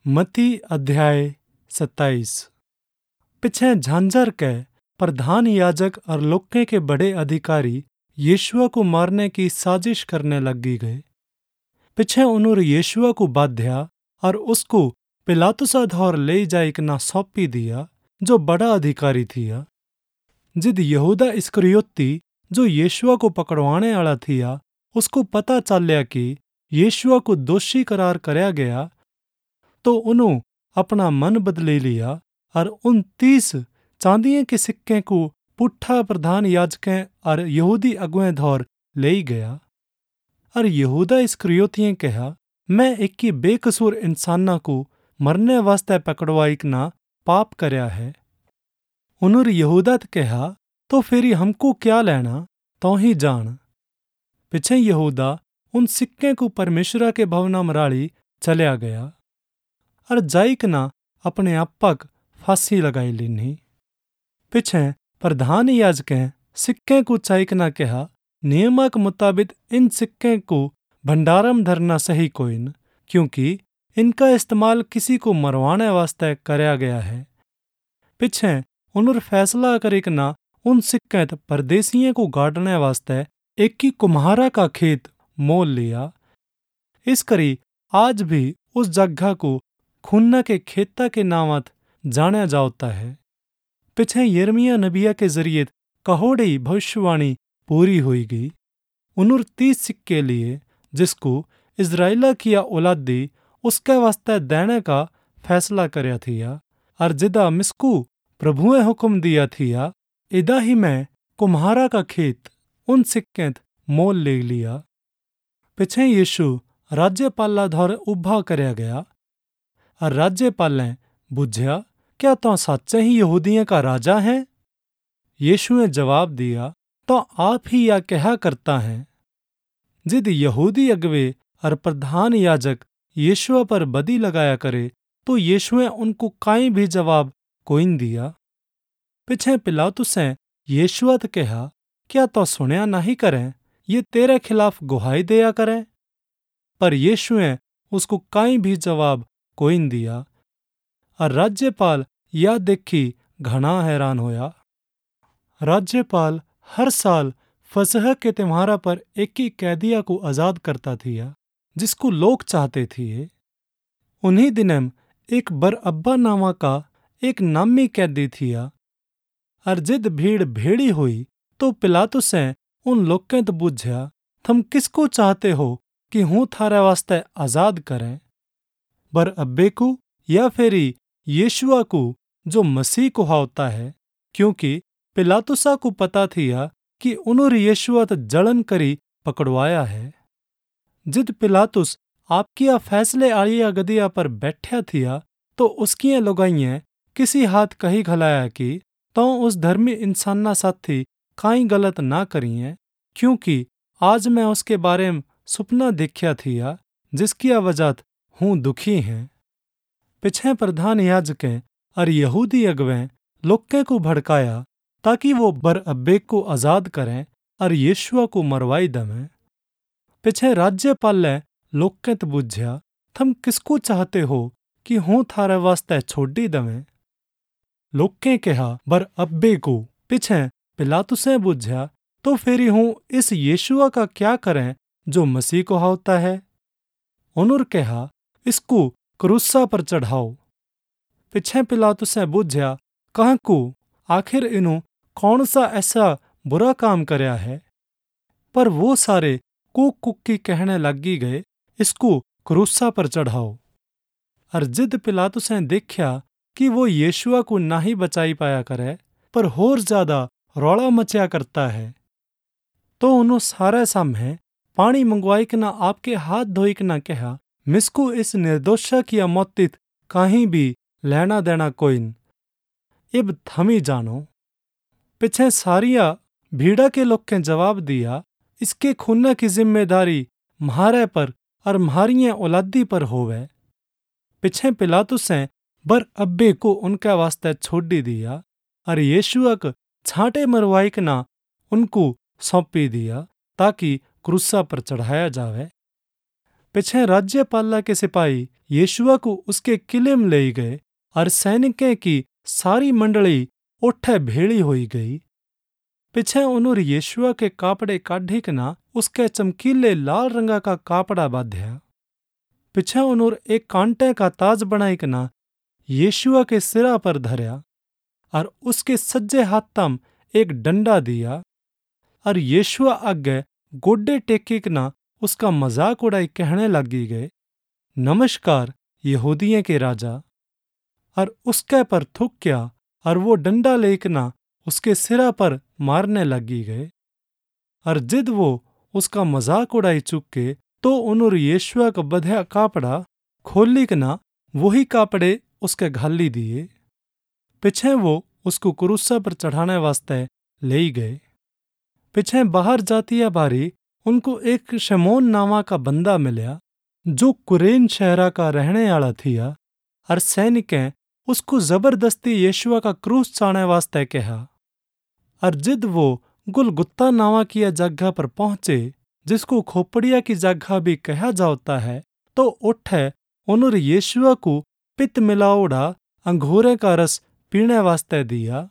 मत्ती अध्याय 27। पिछे झांझर के प्रधान याजक और लोके के बड़े अधिकारी यीशुआ को मारने की साजिश करने लगी गए। पिछे उन्होंने यीशुआ को बांधा और उसको पिलातुसा धौर ले जाइकना सौंपी दिया, जो बड़ा अधिकारी थिया। जिद यहूदा इस्करियोती जो यीशुआ को पकड़वाने वाला थिया, उसको पता चलिया कि यीशुआ को दोषी करार करया गया, तो उन्होंने अपना मन बदले लिया और उन 30 चांदिये के सिक्के को पुट्ठा प्रधान याजकें और यहूदी अगुवें धौर ले गया। और यहूदा इस्करियोतिये कहा, मैं एक बेकसूर इंसाना को मरने वास्ते पकड़वाइकना पाप करया है। उन्होंने यहूदा कहा, तो फिर हमको क्या लेना, तो ही जान। पिछे यहूदा उन सिक्के को परमेश्वरा के भवना मराली चलिया गया और जाइकना अपने आपक फांसी लगाई लीनी। पिछे प्रधान याजकें सिक्के को चाइकना कहा, नियमा के मुताबिक इन सिक्के को भंडारम धरना सही कोई न, क्योंकि इनका इस्तेमाल किसी को मरवाने वास्ते करया गया है। पिछे उन्होंने फैसला करिकना उन सिक्के परदेसियों को गाड़ने वास्ते एक ही कुम्हारा का खेत मोल लिया। इस करी आज भी उस जगह को खून्ना के खेता के नामत जाना जाता है। पिछे यिर्मयाह नबिया के जरिए कहोड़ी भविष्यवाणी पूरी हुई गई। उन्होंने 30 सिक्के लिए, जिसको इजराइला किया औलाद दी उसके वास्ते देने का फैसला करया थिया। और जिदा मिसकू प्रभुए हुक्म दिया थिया, इदा ही मैं कुम्हारा का खेत उन सिक्के मोल ले लिया। पिछे यीशु राज्यपाला धौर उभा करया गया और राज्यपालें बुझया, क्या तो सच्चे ही यहूदियों का राजा है? यीशु ने जवाब दिया, तो आप ही या कहा करता है। जिद यहूदी अगवे और प्रधान याजक यीशुआ पर बदी लगाया करे, तो यीशु ने उनको काई भी जवाब कोई न दिया। पिछे पिलातुसे यीशुआ ते कहा, क्या तो सुनया नहीं करें, ये तेरे खिलाफ गुहाई दिया करें? पर यीशु ने उसको काई भी जवाब कोई न दिया। और राज्यपाल यह देखी घना हैरान होया। राज्यपाल हर साल फसह के त्योहार पर एक ही कैदिया को आजाद करता थिया, जिसको लोग चाहते थे। उन्हीं दिनम एक बरअब्बा नामा का एक नामी कैदी थिया। और जिद भीड़ भेड़ी हुई, तो पिलातुसे उन लोगों तो बुझया, थम किसको चाहते हो कि हूँ थारे वास्ते आजाद करें, बरअब्बे को या फिर यीशुआ को, जो मसीह को होता है? क्योंकि पिलातुसा को पता थिया कि उन्होंने यीशुआ तो जलन करी पकड़वाया है। जिद पिलातुस आपकी फैसले आलिया गदिया पर बैठा थिया, तो उसकी लुगाइयाँ किसी हाथ कही घलाया कि तो उस धर्मी इंसाना साथी काई गलत ना करिए, क्योंकि आज मैं उसके बारे में सुपना देखा थिया, जिसकी वजह हूँ दुखी हैं। पिछे प्रधान याजकें और यहूदी अगवें लोके को भड़काया, ताकि वो बरअब्बे को आजाद करें और यीशुआ को मरवाई दमें। पिछे राज्यपाले लोके तो बुझया, थम किसको चाहते हो कि हूँ थारे वास्ते छोड़ी दमें? लोके कहा, बरअब्बे को। पिछे पिलातुसे बुझया, तो फिर हूँ इस यीशुआ का क्या करें, जो मसीह को होता है? उन्होंने कहा, इसको क्रूसा पर चढ़ाओ। पिछे पिलातुसे बुझया, कहाँ को आखिर इन्हों कौन सा ऐसा बुरा काम करया है? पर वो सारे कूक कुक्की कहने लगी गए, इसको क्रूसा पर चढ़ाओ। और जिद पिलातुसे देखा कि वो यीशुआ को ना ही बचाई पाया करे, पर होर ज्यादा रौला मचा करता है, तो उन्हों सारे सामने पानी मंगवाई के ना आपके हाथ धोई के ना कहा, मिसको इस निर्दोषा की मौतित कहीं भी लेना देना कोई न, इब थमी जानो। पिछे सारिया भीड़ा के लोग के जवाब दिया, इसके खून की जिम्मेदारी म्हारे पर और म्हारियां औलादी पर होवे। पिछे पिलातुसे बरअब्बे को उनके वास्ते छोड़ी दिया और यीशुआ को छांटे मरवाई के ना उनको सौंपी दिया, ताकि क्रूसा पर चढ़ाया जावे। पिछे राज्यपाला के सिपाही यीशुआ को उसके किले में ले गए और सैनिकों की सारी मंडली उठे भेड़ी हुई गई। पिछे उन्होंने यीशुआ के कापड़े काढ़ी कना उसके चमकीले लाल रंगा का कापड़ा बांध्या। पिछे उन्होंने एक कांटे का ताज बनाई कना यीशुआ के सिरा पर धरया और उसके सज्जे हाथ में एक डंडा दिया और यीशुआ आगे गोडे टेके कना उसका मजाक उड़ाई कहने लगी गए, नमस्कार यहूदियों के राजा। और उसके पर थूक्या और वो डंडा लेकना उसके सिरा पर मारने लगी गए। और जिद वो उसका मजाक उड़ाई चुके तो उन्होंने यीशुआ का बंधा कापड़ा खोली कना वही कापड़े उसके घाली दिए। पिछे वो उसको क्रूसा पर चढ़ाने वास्ते ले गए। पिछे बाहर जातिया बारी उनको एक शमौन नामा का बंदा मिलया जो कुरेन शहरा का रहने वाला थिया। और सैनिकें उसको जबरदस्ती यीशुआ का क्रूस चाने वास्ते कहा। और जिद वो गुलगुत्ता नावा की जगह पर पहुंचे जिसको खोपड़िया की जगह भी कहा जाता है, तो उठे उन्होंने यीशुआ को पित्त मिलाओड़ा अंगूरे का रस पीने वास्ते दिया।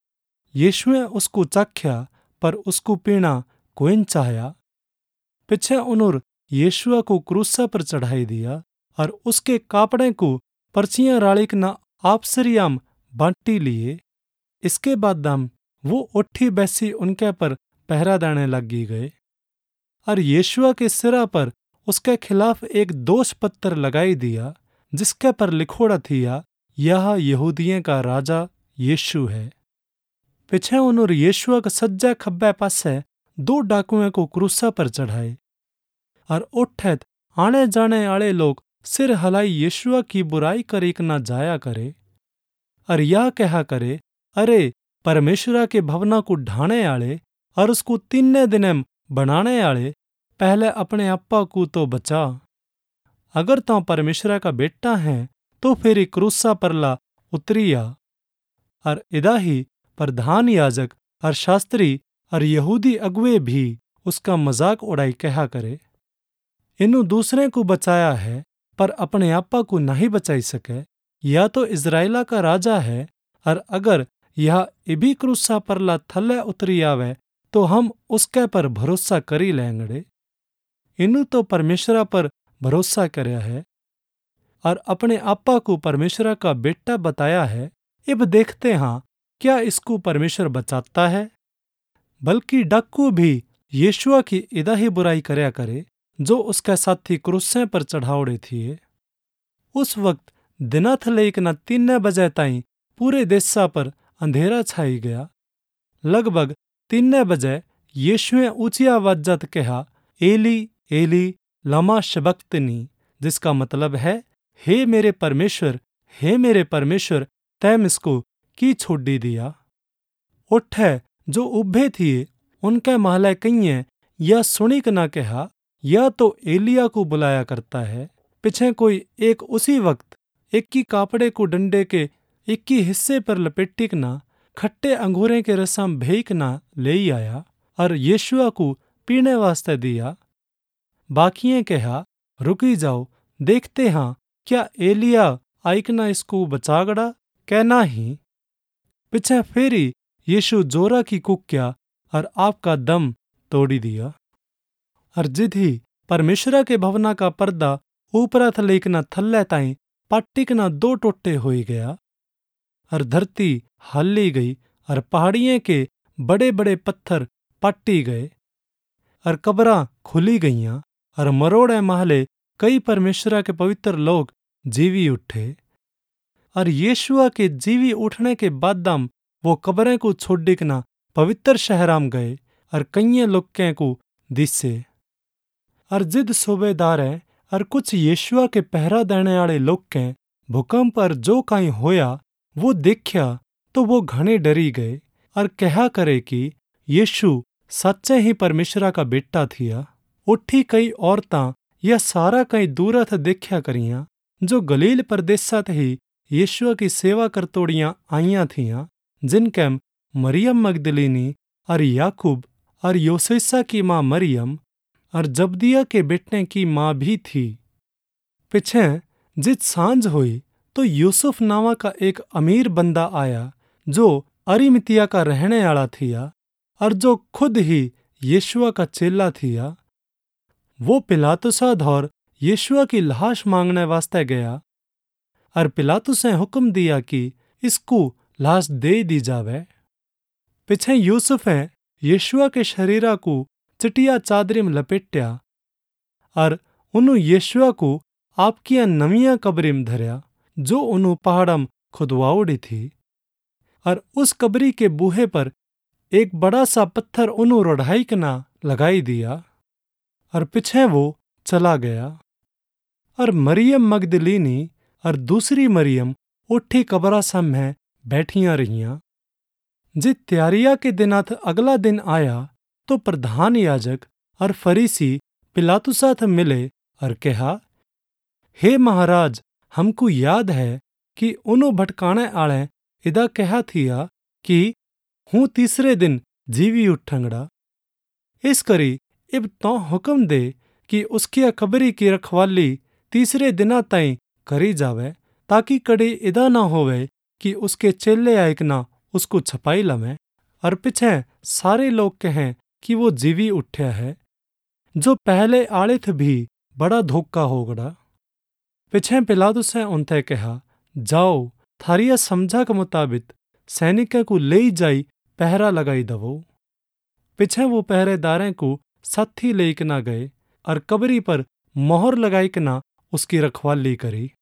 यीशुए उसको चख्या पर उसको पीना कोई न चाहया। पिछे उन्होंने यीशुआ को क्रूसा पर चढ़ाई दिया और उसके कापड़े को पर्चियां रालिक ना आपसरियाम बांटी लिए। इसके बाद दम वो उठी बैसी उनके पर पहरा देने लगी गए। और यीशुआ के सिरा पर उसके खिलाफ एक दोष पत्र लगाई दिया जिसके पर लिखोड़ा थिया, यह यहूदियों का राजा यीशु है। पिछे उन्होंने यीशुआ के सज्जे खब्बे पासे 2 डाकुओं को क्रूसा पर चढ़ाए। और उठत आने जाने वाले लोग सिर हलाई यीशुआ की बुराई करीक ना जाया करे और यह कहा करे, अरे परमेश्वरा के भवना को ढाने आले और उसको 3 दिन में बनाने आले, पहले अपने अप्पा को तो बचा। अगर तो परमेश्वरा का बेटा है तो फिर क्रूसा परला उतरिया। और इदा ही प्रधान याजक और शास्त्री और यहूदी अगुए भी उसका मजाक उड़ाई कहा करे, इन्हू दूसरे को बचाया है पर अपने आपा को नहीं बचाई सके। या तो इज़राइला का राजा है और अगर यह इबी क्रूसा परला थल्ले उतरी आवे तो हम उसके पर भरोसा करी लेंगे। इन्हू तो परमेश्वरा पर भरोसा करया है और अपने आपा को परमेश्वरा का बेटा बताया है। इब देखते हाँ क्या इसको परमेश्वर बचाता है। बल्कि डाकू भी यीशुआ की इदा ही बुराई करया करे जो उसके साथी क्रूसे पर चढ़ावड़े थिए। उस वक्त दिना थले ना 3 बजे ताईं पूरे देशा पर अंधेरा छाई गया। लगभग 3 बजे यीशुए ऊंची आवाज़ कहा, एली एली लमा शबक्तनी, जिसका मतलब है, हे मेरे परमेश्वर तैम इसको की छोड़ी दिया। उठे जो उभे थिए उनके महले कईये यह सुनिक ना कहा, यह तो एलिया को बुलाया करता है। पिछे कोई एक उसी वक्त एक की कापड़े को डंडे के एक ही हिस्से पर लपेटिक ना खट्टे अंगूरे के रसम भेक ना ले आया और यीशुआ को पीने वास्ते दिया। बाकिये कहा, रुकी जाओ, देखते हाँ क्या एलिया आइकना इसको बचागड़ा कहना ही। पिछे फेरी यीशु जोरा की कुक्या और आपका दम तोड़ी दिया। और जिधि परमेश्वरा के भवना का पर्दा ऊपरा थलेकना थल्ले ताईं पाटिकना 2 टोटे होई गया और धरती हल्ली गई और पहाड़ियों के बड़े बड़े पत्थर पाटी गए और कब्रां खुली गईयां और मरोड़े महले कई परमेश्वरा के पवित्र लोग जीवी उठे। और यीशुआ के जीवी उठने के बादम वो कब्रें को छोड़िकना पवित्र शहराम गए और कईये लोगों को दिसे। और जिद सूबेदार है और कुछ यीशुआ के पहरा देने वाले लोग के भूकंप पर जो काई होया वो देखा तो वो घने डरी गए और कहा करे कि यीशु सच्चे ही परमेश्वरा का बेटा थिया। उठी कई औरतां यह सारा कई दूरथ देखा करियां जो गलील प्रदेशात ही यीशुआ की सेवा करतोड़ियां आईयां थियां, जिनके मरियम मगदलीनी और याकूब और योसेसा की माँ मरियम और जब्दिया के बेटे की माँ भी थी। पिछे जित सांझ हुई तो यूसुफ नावा का एक अमीर बंदा आया जो अरिमतिया का रहने वाला थिया और जो खुद ही यीशुआ का चेला थिया। वो पिलातुसा धौर यीशुआ की लाश मांगने वास्ते गया और पिलातुस ने हुक्म दिया कि इसको लाश दे दी जावे। पिछे यूसुफे यीशुआ के शरीरा को चिटिया चादरी में लपेट्या और उन्हू यीशुआ को आपकी नविया कबरी में धरया जो उन्हू पहाड़ा में खुदवाउड़ी थी। और उस कबरी के बूहे पर एक बड़ा सा पत्थर उन्हू रोढ़ाई के ना लगाई दिया और पिछे वो चला गया। और मरियम मगदलीनी और दूसरी मरियम उठी कबरा सब में बैठियां रहियां। जित त्यारिया के दिनाथ अगला दिन आया तो प्रधान याजक और फरीसी पिलातुसाथ मिले और कहा, हे महाराज, हमको याद है कि उन्हों भटकाने आले इदा कहा थिया कि हूँ तीसरे दिन जीवी उठंगड़ा। इस करी इब तो हुक्म दे कि उसकी कबरी की रखवाली तीसरे दिना ताई करी जावे ताकि कड़ी इदा ना होवे कि उसके चेले आयक ना उसको छपाई लवें और पिछे सारे लोग कहें कि वो जीवी उठ्या है, जो पहले आलिथ भी बड़ा धोखा होगड़ा। पिछे पिलातुस ने उनते कहा, जाओ थारिया समझा के मुताबिक सैनिक को ले जाई पहरा लगाई दवो। पिछे वो पहरेदारें को साथी लेके ना गए और कबरी पर मोहर लगाई के ना उसकी रखवाली करी।